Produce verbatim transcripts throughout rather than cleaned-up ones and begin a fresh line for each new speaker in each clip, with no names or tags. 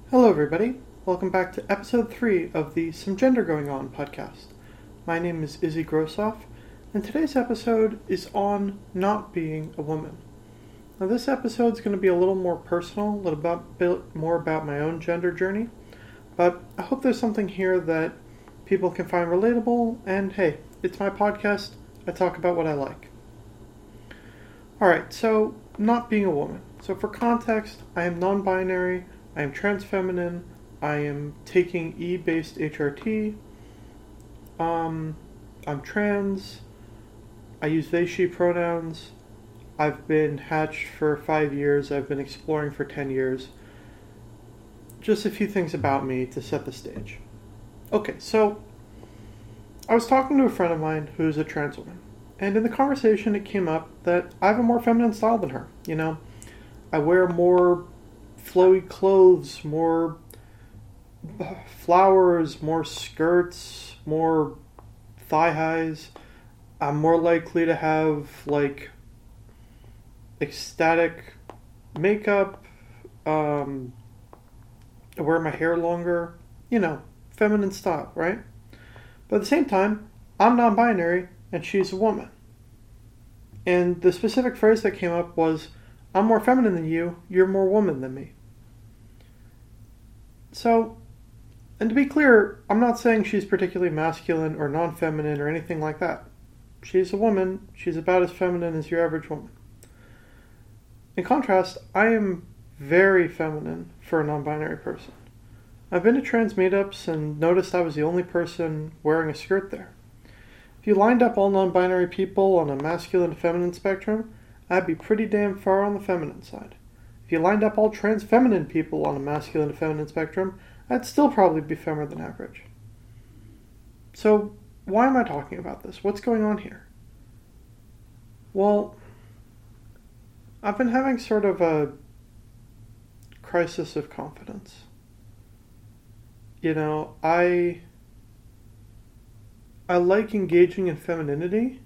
Hello, everybody. Welcome back to episode three of the Some Gender Going On podcast. My name is Izzy Grossoff, and today's episode is on not being a woman. Now, this episode is going to be a little more personal, a little bit more about my own gender journey, but I hope there's something here that people can find relatable, and hey, it's my podcast. I talk about what I like. Alright, so not being a woman. So for context, I am non-binary, I am trans-feminine, I am taking E-based H R T, um, I'm trans, I use they, she pronouns, I've been hatched for five years, I've been exploring for ten years. Just a few things about me to set the stage. Okay, so I was talking to a friend of mine who's a trans woman, and in the conversation it came up that I have a more feminine style than her, you know? I wear more flowy clothes, more flowers, more skirts, more thigh highs. I'm more likely to have, like, ecstatic makeup. Um, I wear my hair longer. You know, feminine style, right? But at the same time, I'm non-binary and she's a woman. And the specific phrase that came up was, I'm more feminine than you, you're more woman than me. So, and to be clear, I'm not saying she's particularly masculine or non-feminine or anything like that. She's a woman, she's about as feminine as your average woman. In contrast, I am very feminine for a non-binary person. I've been to trans meetups and noticed I was the only person wearing a skirt there. If you lined up all non-binary people on a masculine to feminine spectrum, I'd be pretty damn far on the feminine side. If you lined up all trans feminine people on a masculine to feminine spectrum, I'd still probably be femmer than average. So, why am I talking about this? What's going on here? Well, I've been having sort of a crisis of confidence. You know, I I like engaging in femininity,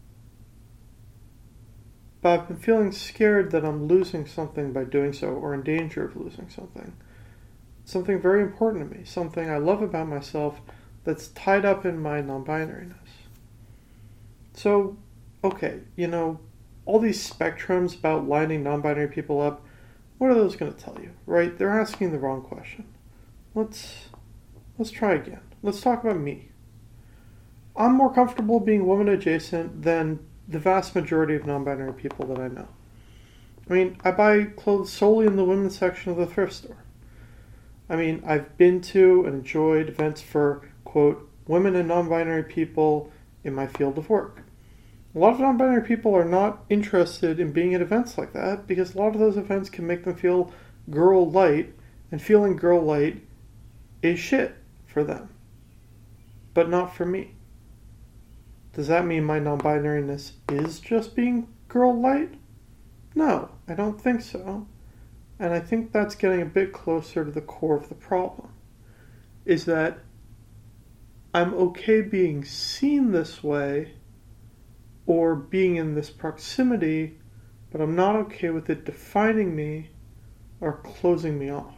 but I've been feeling scared that I'm losing something by doing so, or in danger of losing something. Something very important to me, something I love about myself that's tied up in my non-binariness. So, okay, you know, all these spectrums about lining non-binary people up, what are those going to tell you, right? They're asking the wrong question. Let's, let's try again. Let's talk about me. I'm more comfortable being woman adjacent than the vast majority of non-binary people that I know. I mean, I buy clothes solely in the women's section of the thrift store. I mean, I've been to and enjoyed events for, quote, women and non-binary people in my field of work. A lot of non-binary people are not interested in being at events like that because a lot of those events can make them feel girl light, and feeling girl light is shit for them, but not for me. Does that mean my non-binariness is just being girl light? No, I don't think so. And I think that's getting a bit closer to the core of the problem. Is that I'm okay being seen this way or being in this proximity, but I'm not okay with it defining me or closing me off.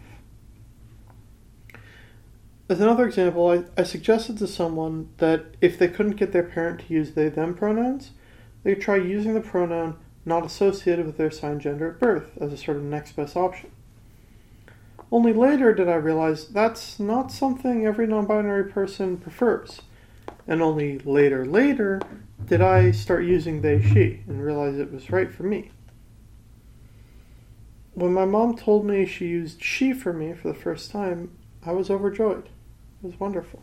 As another example, I, I suggested to someone that if they couldn't get their parent to use they, them pronouns, they could try using the pronoun not associated with their assigned gender at birth as a sort of next best option. Only later did I realize that's not something every non-binary person prefers. And only later, later, did I start using they, she, and realize it was right for me. When my mom told me she used she for me for the first time, I was overjoyed. It was wonderful.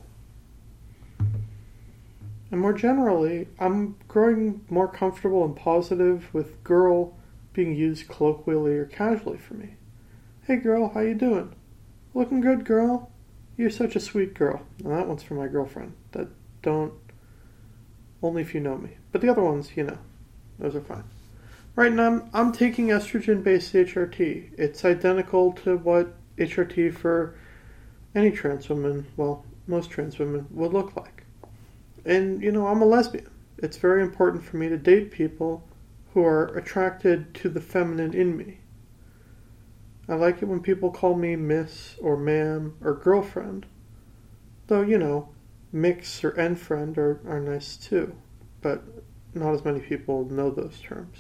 And more generally, I'm growing more comfortable and positive with girl being used colloquially or casually for me. Hey girl, how you doing? Looking good, girl. You're such a sweet girl. And that one's for my girlfriend. That don't, only if you know me. But the other ones, you know, those are fine. Right now, I'm, I'm taking estrogen-based H R T. It's identical to what H R T for any trans woman, well, most trans women, would look like. And, you know, I'm a lesbian. It's very important for me to date people who are attracted to the feminine in me. I like it when people call me miss or ma'am or girlfriend. Though, you know, mix or end friend are, are nice too, but not as many people know those terms.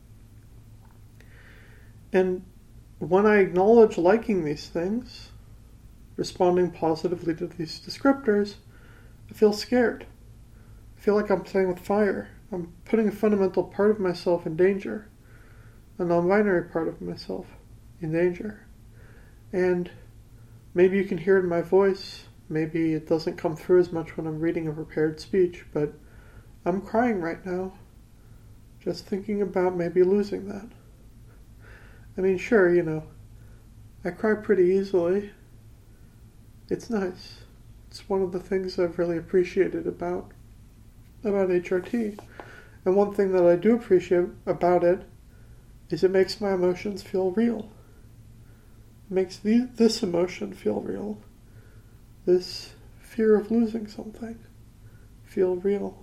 And when I acknowledge liking these things, responding positively to these descriptors, I feel scared. I feel like I'm playing with fire. I'm putting a fundamental part of myself in danger, a non-binary part of myself in danger. And maybe you can hear it in my voice. Maybe it doesn't come through as much when I'm reading a prepared speech, but I'm crying right now, just thinking about maybe losing that. I mean, sure, you know, I cry pretty easily. It's nice. It's one of the things I've really appreciated about about H R T. And one thing that I do appreciate about it is it makes my emotions feel real. It makes the, this emotion feel real. This fear of losing something feel real.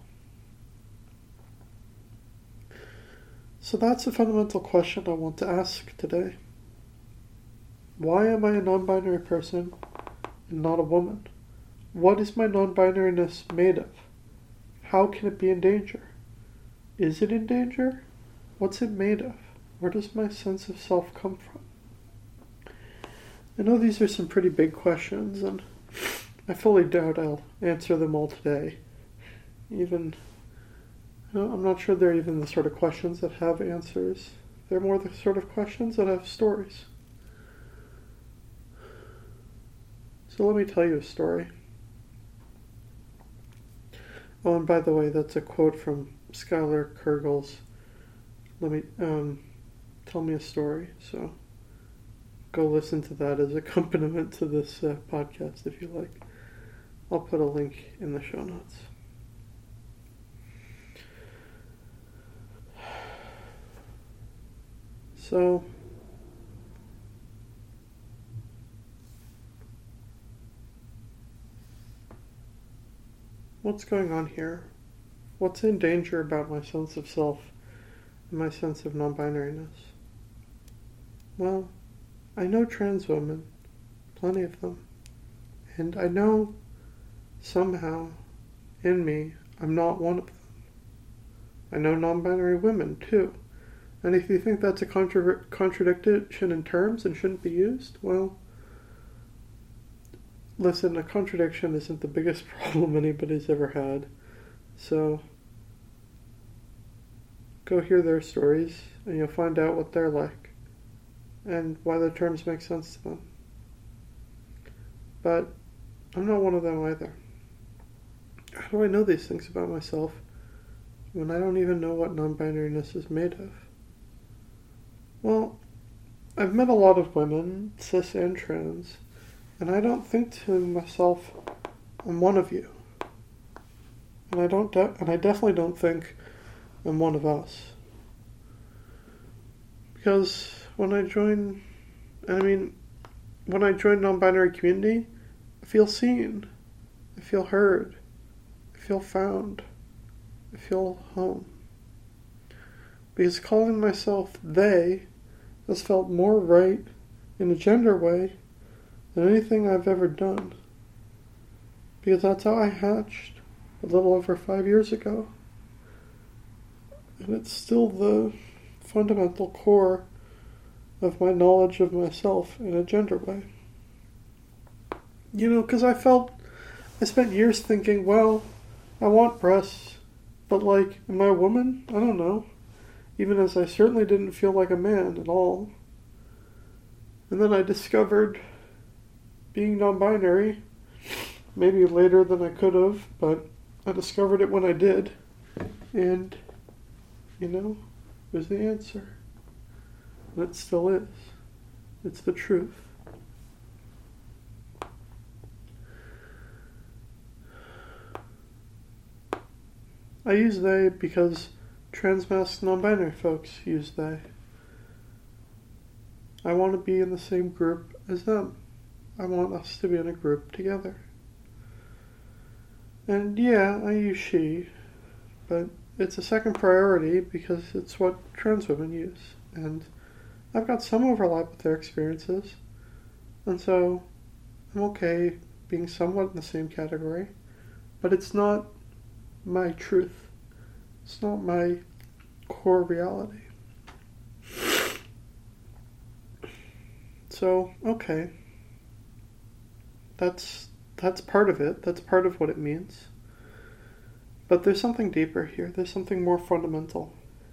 So that's a fundamental question I want to ask today. Why am I a non-binary person and not a woman? What is my non-binariness made of? How can it be in danger? Is it in danger? What's it made of? Where does my sense of self come from? I know these are some pretty big questions, and I fully doubt I'll answer them all today. Even, you know, I'm not sure they're even the sort of questions that have answers. They're more the sort of questions that have stories. So let me tell you a story. Oh, and by the way, that's a quote from Skylar Kurgels. Let me, um, tell me a story. So go listen to that as accompaniment to this uh, podcast if you like. I'll put a link in the show notes. So, what's going on here? What's in danger about my sense of self and my sense of non-binariness? Well, I know trans women, plenty of them, and I know somehow in me I'm not one of them. I know non-binary women too, and if you think that's a contra- contradiction in terms and shouldn't be used, well, listen, a contradiction isn't the biggest problem anybody's ever had, so go hear their stories and you'll find out what they're like and why the terms make sense to them. But I'm not one of them either. How do I know these things about myself when I don't even know what non-binariness is made of? Well, I've met a lot of women, cis and trans, and I don't think to myself, I'm one of you. And I don't, de- and I definitely don't think I'm one of us. Because when I join, I mean, when I join non-binary community, I feel seen, I feel heard, I feel found, I feel home. Because calling myself they has felt more right in a gender way than anything I've ever done. Because that's how I hatched a little over five years ago. And it's still the fundamental core of my knowledge of myself in a gender way. You know, because I felt, I spent years thinking, well, I want breasts, but like, am I a woman? I don't know. Even as I certainly didn't feel like a man at all. And then I discovered being non-binary, maybe later than I could have, but I discovered it when I did. And, you know, it was the answer. And it still is. It's the truth. I use they because transmasc non-binary folks use they. I want to be in the same group as them. I want us to be in a group together. And yeah, I use she, but it's a second priority because it's what trans women use. And I've got some overlap with their experiences, and so I'm okay being somewhat in the same category, but it's not my truth. It's not my core reality. So, okay. That's that's part of it. That's part of what it means. But there's something deeper here. There's something more fundamental.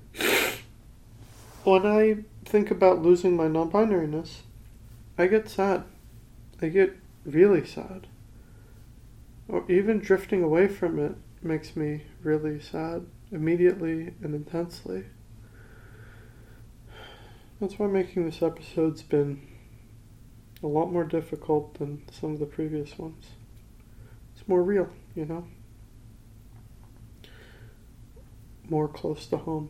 When I think about losing my non-binariness, I get sad. I get really sad. Or even drifting away from it makes me really sad, immediately and intensely. That's why making this episode's been a lot more difficult than some of the previous ones. It's more real, you know? More close to home.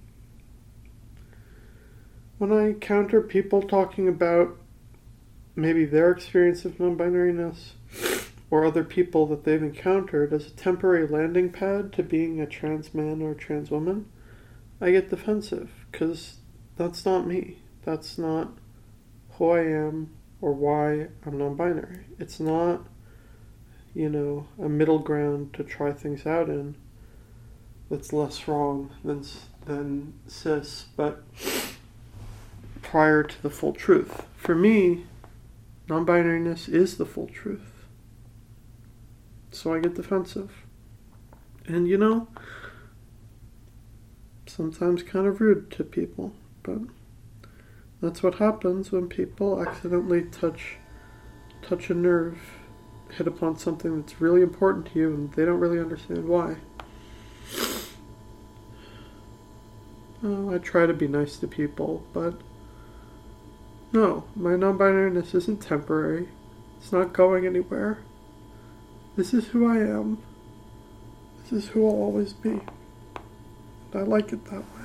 When I encounter people talking about maybe their experience of non-binariness, or other people that they've encountered as a temporary landing pad to being a trans man or a trans woman, I get defensive, because that's not me. That's not who I am or why I'm non-binary. It's not, you know, a middle ground to try things out in that's less wrong than, than cis, but prior to the full truth. For me, non-binariness is the full truth. So I get defensive. And, you know, sometimes kind of rude to people, but that's what happens when people accidentally touch touch a nerve, hit upon something that's really important to you, and they don't really understand why. Oh, I try to be nice to people, but no, my non-binariness isn't temporary. It's not going anywhere. This is who I am. This is who I'll always be. And I like it that way.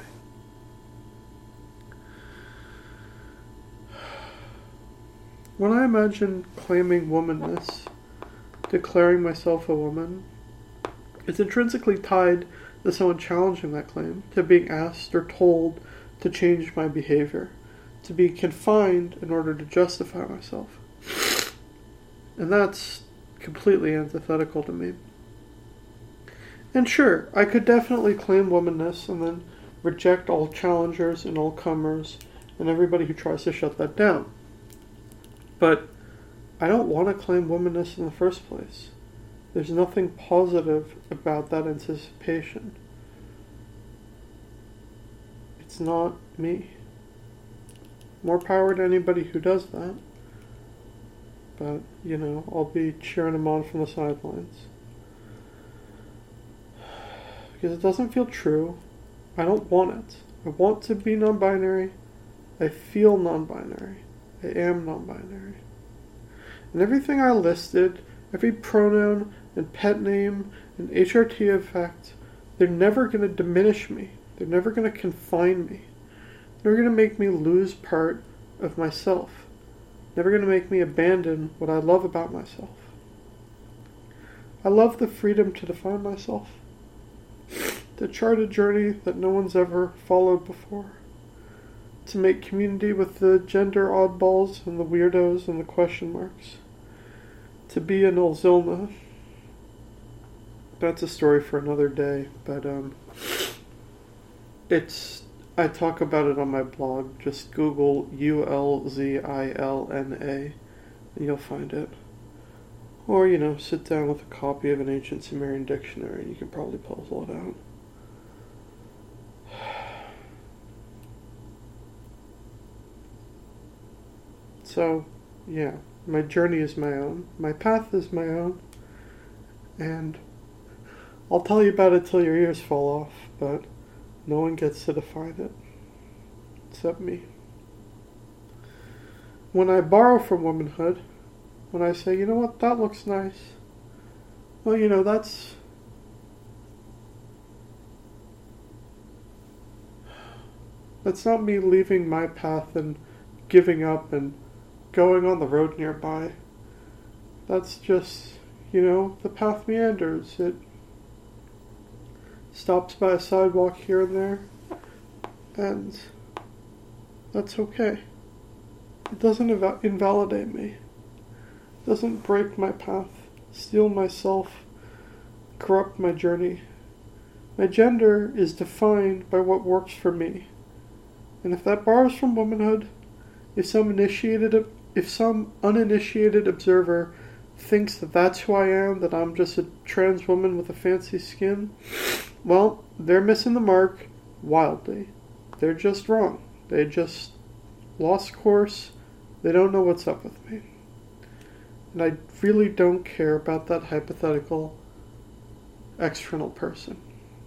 When I imagine claiming womanness, declaring myself a woman, it's intrinsically tied to someone challenging that claim, to being asked or told to change my behavior, to be confined in order to justify myself. And that's completely antithetical to me. And sure, I could definitely claim womanness and then reject all challengers and all comers and everybody who tries to shut that down. But I don't want to claim womanness in the first place. There's nothing positive about that anticipation. It's not me. More power to anybody who does that. But, you know, I'll be cheering them on from the sidelines. Because it doesn't feel true. I don't want it. I want to be non-binary. I feel non-binary. I am non-binary. And everything I listed, every pronoun and pet name and H R T effect, they're never going to diminish me. They're never going to confine me. They're going to make me lose part of myself. Never going to make me abandon what I love about myself. I love the freedom to define myself. To chart a journey that no one's ever followed before. To make community with the gender oddballs and the weirdos and the question marks. To be an Olzilna. That's a story for another day, but um, it's, I talk about it on my blog. Just Google U L Z I L N A and you'll find it. Or, you know, sit down with a copy of an ancient Sumerian dictionary and you can probably puzzle it out. So, yeah, my journey is my own. My path is my own. And I'll tell you about it till your ears fall off, but no one gets to define it. Except me. When I borrow from womanhood, when I say, you know what, that looks nice. Well, you know, that's... That's not me leaving my path and giving up and going on the road nearby. That's just, you know, the path meanders. It stops by a sidewalk here and there. And That's okay. It doesn't ev- invalidate me. It doesn't break my path, steal myself, corrupt my journey. My gender is defined by what works for me. And if that borrows from womanhood, if some initiated, if some uninitiated observer thinks that that's who I am, that I'm just a trans woman with a fancy skin, well, they're missing the mark wildly. They're just wrong. They just lost course. They don't know what's up with me. And I really don't care about that hypothetical external person.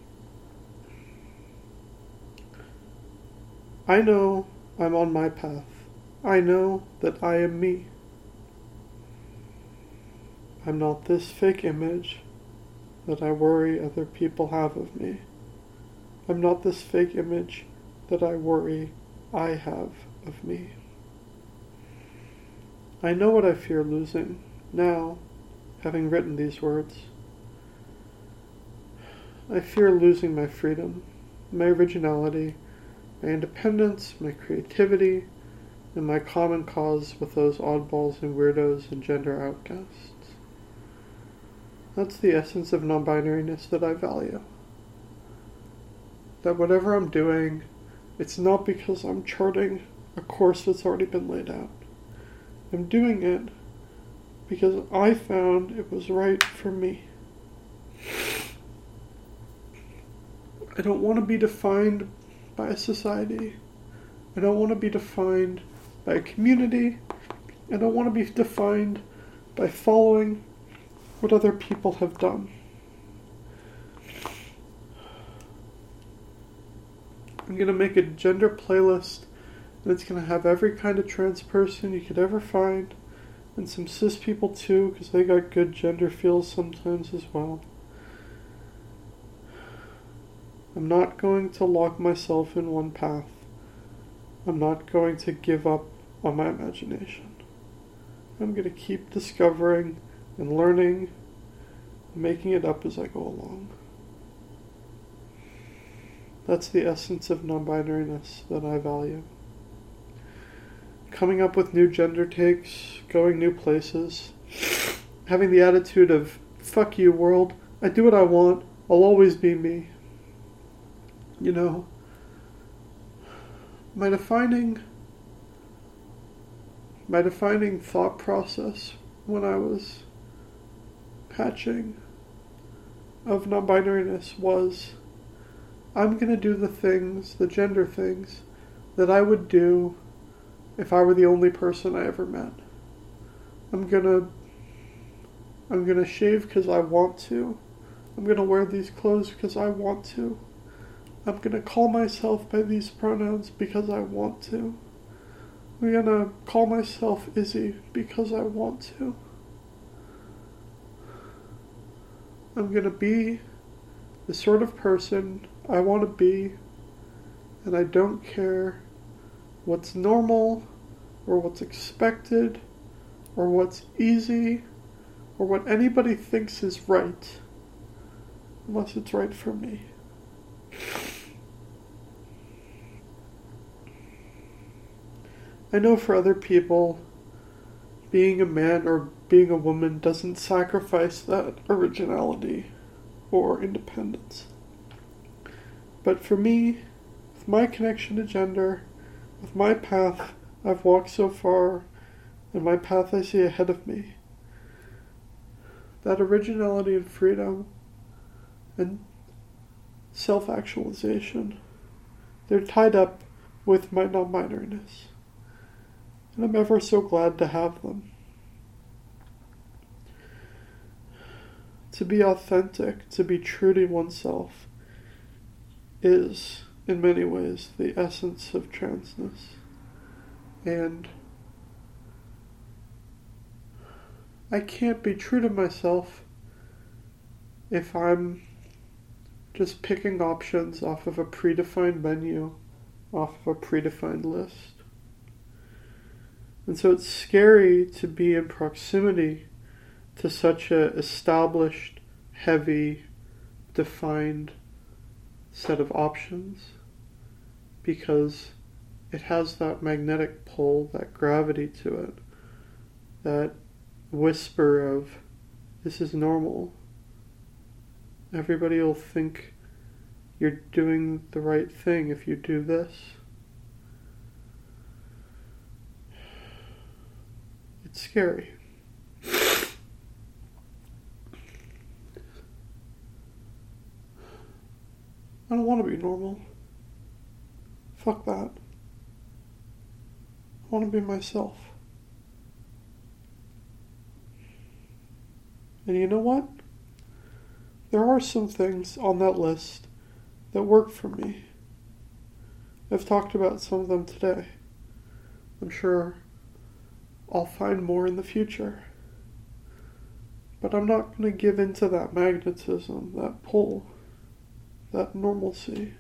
I know I'm on my path. I know that I am me. I'm not this fake image that I worry other people have of me. I'm not this fake image that I worry I have of me. I know what I fear losing now, having written these words. I fear losing my freedom, my originality, my independence, my creativity, and my common cause with those oddballs and weirdos and gender outcasts. That's the essence of non-binariness that I value. That whatever I'm doing, it's not because I'm charting a course that's already been laid out. I'm doing it because I found it was right for me. I don't want to be defined by a society. I don't want to be defined by a community. I don't want to be defined by following what other people have done. I'm going to make a gender playlist, and it's going to have every kind of trans person you could ever find, and some cis people too, because they got good gender feels sometimes as well. I'm not going to lock myself in one path. I'm not going to give up on my imagination. I'm going to keep discovering and learning, and making it up as I go along. That's the essence of non-binariness that I value. Coming up with new gender takes, going new places, having the attitude of, fuck you world, I do what I want, I'll always be me. You know, my defining, my defining thought process when I was hatching of non-binariness was, I'm going to do the things, the gender things, that I would do if I were the only person I ever met. I'm going to, I'm going to shave because I want to. I'm going to wear these clothes because I want to. I'm going to call myself by these pronouns because I want to. I'm going to call myself Izzy because I want to. I'm going to be the sort of person I want to be, and I don't care what's normal, or what's expected, or what's easy, or what anybody thinks is right, unless it's right for me. I know for other people, being a man or being a woman doesn't sacrifice that originality or independence. But for me, with my connection to gender, with my path I've walked so far, and my path I see ahead of me, that originality and freedom and self-actualization, they're tied up with my non-binariness. And I'm ever so glad to have them. To be authentic, to be true to oneself, is, in many ways, the essence of transness. And I can't be true to myself if I'm just picking options off of a predefined menu, off of a predefined list. And so it's scary to be in proximity to such a established, heavy, defined set of options, because it has that magnetic pull, that gravity to it, that whisper of, this is normal. Everybody will think you're doing the right thing if you do this. It's scary. I don't want to be normal. Fuck that. I want to be myself. And you know what? There are some things on that list that work for me. I've talked about some of them today. I'm sure I'll find more in the future. But I'm not going to give in to that magnetism, that pull, that normalcy.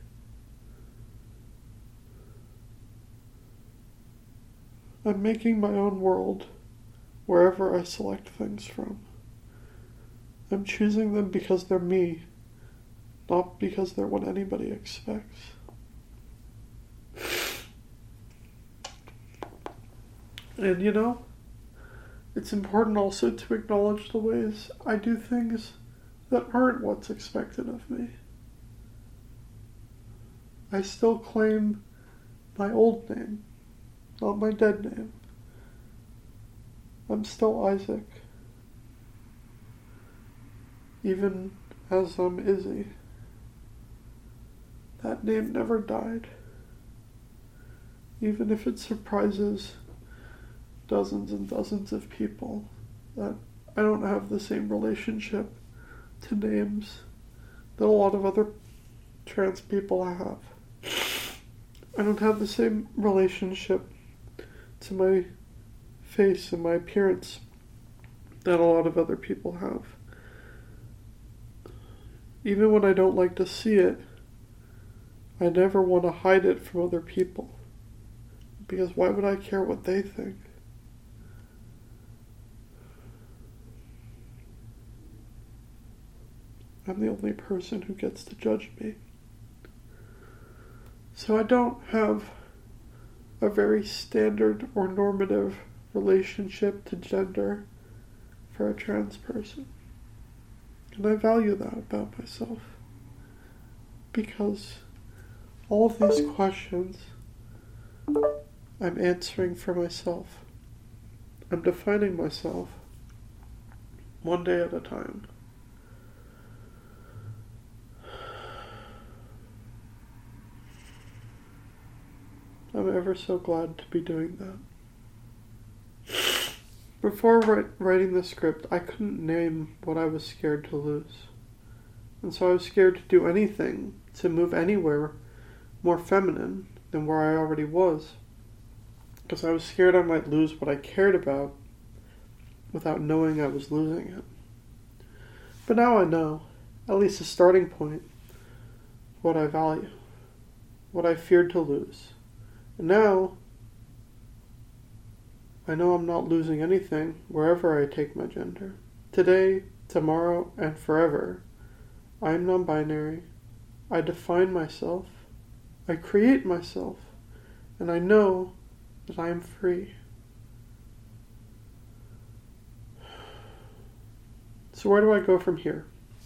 I'm making my own world wherever I select things from. I'm choosing them because they're me, not because they're what anybody expects. And you know, it's important also to acknowledge the ways I do things that aren't what's expected of me. I still claim my old name, not my dead name. I'm still Isaac, even as I'm Izzy. That name never died, even if it surprises dozens and dozens of people that I don't have the same relationship to names that a lot of other trans people have. I don't have the same relationship to my face and my appearance that a lot of other people have. Even when I don't like to see it, I never want to hide it from other people. Because why would I care what they think? I'm the only person who gets to judge me. So I don't have a very standard or normative relationship to gender for a trans person. And I value that about myself. Because all of these questions I'm answering for myself. I'm defining myself one day at a time. I'm ever so glad to be doing that. Before writing the script, I couldn't name what I was scared to lose. And so I was scared to do anything, to move anywhere more feminine than where I already was. Because I was scared I might lose what I cared about without knowing I was losing it. But now I know, at least a starting point, what I value, what I feared to lose. And now, I know I'm not losing anything wherever I take my gender. Today, tomorrow, and forever, I am non-binary. I define myself. I create myself. And I know that I am free. So where do I go from here?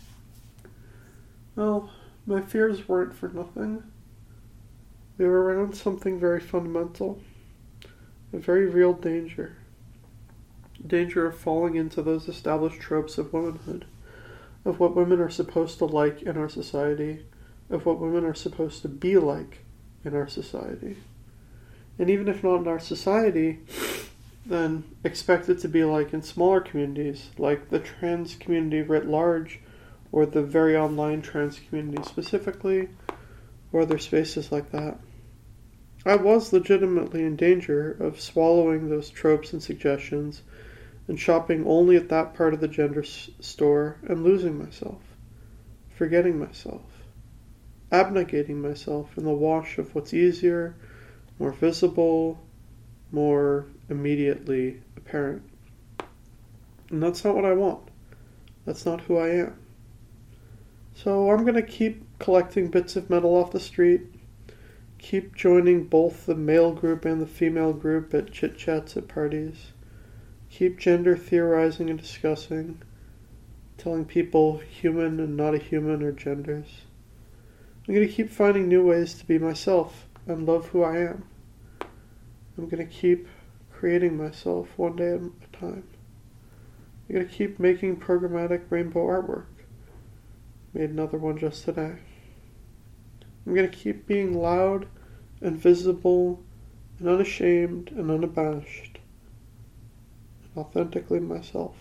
Well, my fears weren't for nothing. They were around something very fundamental, a very real danger. Danger of falling into those established tropes of womanhood, of what women are supposed to like in our society, of what women are supposed to be like in our society. And even if not in our society, then expect it to be like in smaller communities, like the trans community writ large, or the very online trans community specifically, or other spaces like that. I was legitimately in danger of swallowing those tropes and suggestions and shopping only at that part of the gender s- store and losing myself, forgetting myself, abnegating myself in the wash of what's easier, more visible, more immediately apparent. And that's not what I want. That's not who I am. So I'm going to keep collecting bits of metal off the street, keep joining both the male group and the female group at chit-chats at parties. Keep gender theorizing and discussing, telling people human and not a human are genders. I'm going to keep finding new ways to be myself and love who I am. I'm going to keep creating myself one day at a time. I'm going to keep making programmatic rainbow artwork. Made another one just today. I'm going to keep being loud and visible and unashamed and unabashed and authentically myself.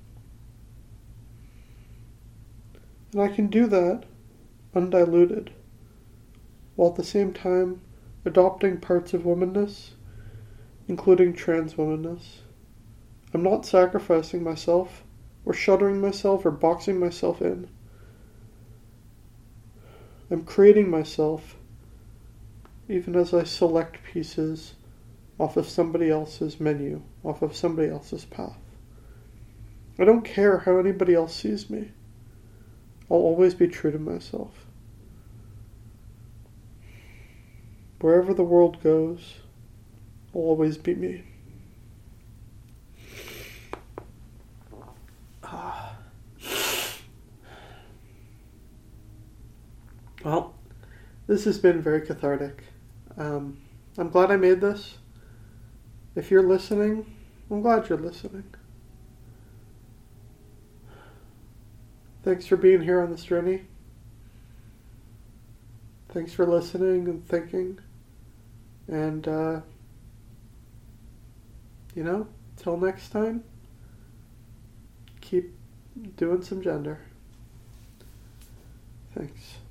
And I can do that undiluted, while at the same time adopting parts of womanness, including trans womanness. I'm not sacrificing myself, or shuttering myself, or boxing myself in. I'm creating myself, even as I select pieces off of somebody else's menu, off of somebody else's path. I don't care how anybody else sees me. I'll always be true to myself. Wherever the world goes, I'll always be me. Ah. Well, this has been very cathartic. Um, I'm glad I made this. If you're listening, I'm glad you're listening. Thanks for being here on this journey. Thanks for listening and thinking. And, uh, you know, till next time, keep doing some gender. Thanks.